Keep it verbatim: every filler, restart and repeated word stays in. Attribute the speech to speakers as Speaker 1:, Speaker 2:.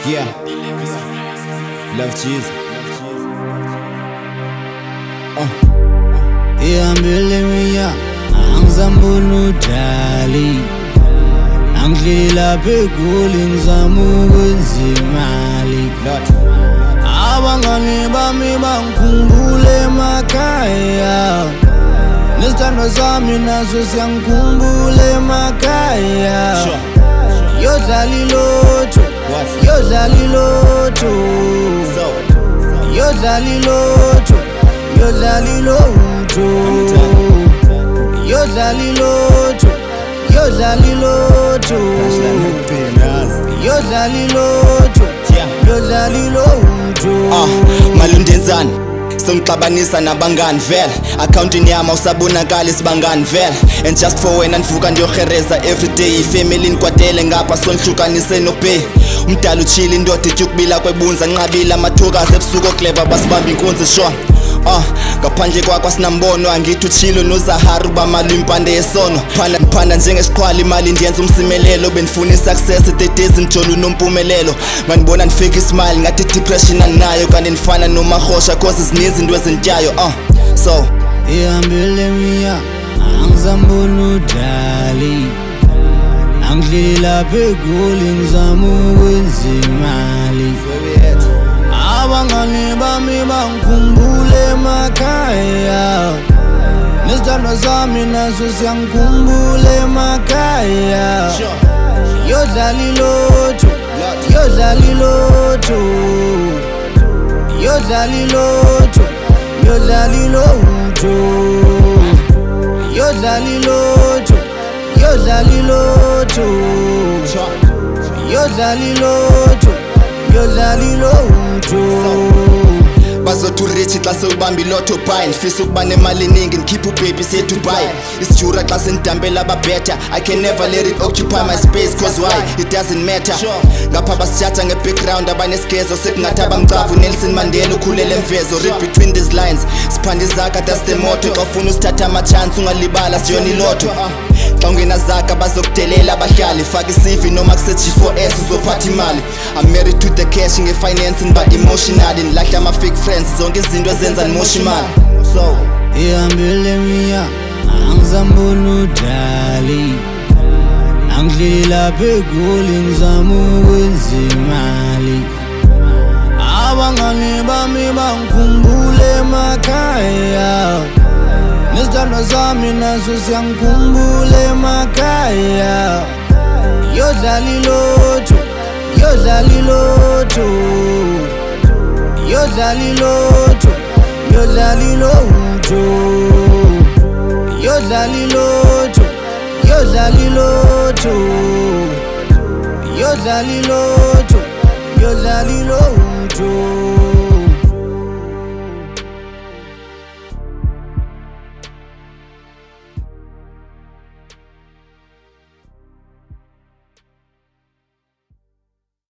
Speaker 1: Yeah, love Jesus. Uh.
Speaker 2: Ihambile miya angizambona udali, angihleli lapha eGoli ngizama ukwenza imali. Abangani bami bangikhumbule emakhaya, nesithandwa sami naso siyangikhumbula emakhaya. Yodlala ilotho, yodlala ilotho, yodlala ilotho, yodlala ilotho, yodlala ilotho, yodlala ilotho, yodlala ilotho, yodlala ilotho.
Speaker 3: Ah, malundenzani songixabanisa nabangani vele, accountini yami usabonakala isibangani vele. And just for wena nivuka ndiyohereza everyday, ifamily nikwatele ngapha sonihlukanise nopay. Umdala uchile indoda ityukubila kwebunza, nqabile amathukazi ebusuku okleva basibamba inkunzi shwa. Ah, ngaphandle kwakho sinambono, angithi uchilo noZahara ubamala impande yesono. Phanda phanda njengesiqhwala imali ndiyenza umsimelelo, benifuna isuccess tetezi njolo unompumelelo. Manibona nifake ismile ngathi depression aninayo, kanti nifana noMahosha cause zininzi into ezintyayo. Ah, so
Speaker 2: ihambile miya angizambona udali, angihleli lapha eGoli ngizama ukwenza imali. Abangani bami bangikhumbule emakhaya, nesithandwa sami naso siyangikhumbula emakhaya. Yodlala ilotho, yodlala ilotho, yodlala ilotho, yodlala ilotho, yodlala ilotho, yodlala ilotho, yodlala ilotho, yodlala ilotho.
Speaker 3: bazothi urichi xa sewubamba ilotho buy, ndifisa ukuba nemali eningi ndikhiphe ubaby siye Dubai. Isijura xa sendidambela ababhetha, I can never let it occupy my space cause why it doesn't matter. Ngapha basithatha ngebackground abanesigezo, sekungathi abamcavu Nelson Mandela ukhulele emvezo. Read between these lines, siphanda izakha, that's the motto. Xa ufuna usithatha amachance ungalibala siyona ilotho. Xa ungenazakha bazokudelela abahlali, faka i-C V noma kuse-G four S uzophatha imali. I'm married to the cash nge-financing ba emotionally, ndilahla ama-fake friends zonke izinto ezenza ndimosha imali. So
Speaker 2: ihambile miya angizambona udali, angihleli lapha eGoli ngizama ukwenza imali. Abangani bami bangikhumbule emakhaya, nesithandwa sami naso siyangikhumbula emakhaya. Yodlala ilotho, yodlala ilotho, yodlala ilotho, yodlala ilotho, yodlala ilotho, yodlala ilotho, yodlala ilotho, yodlala ilotho.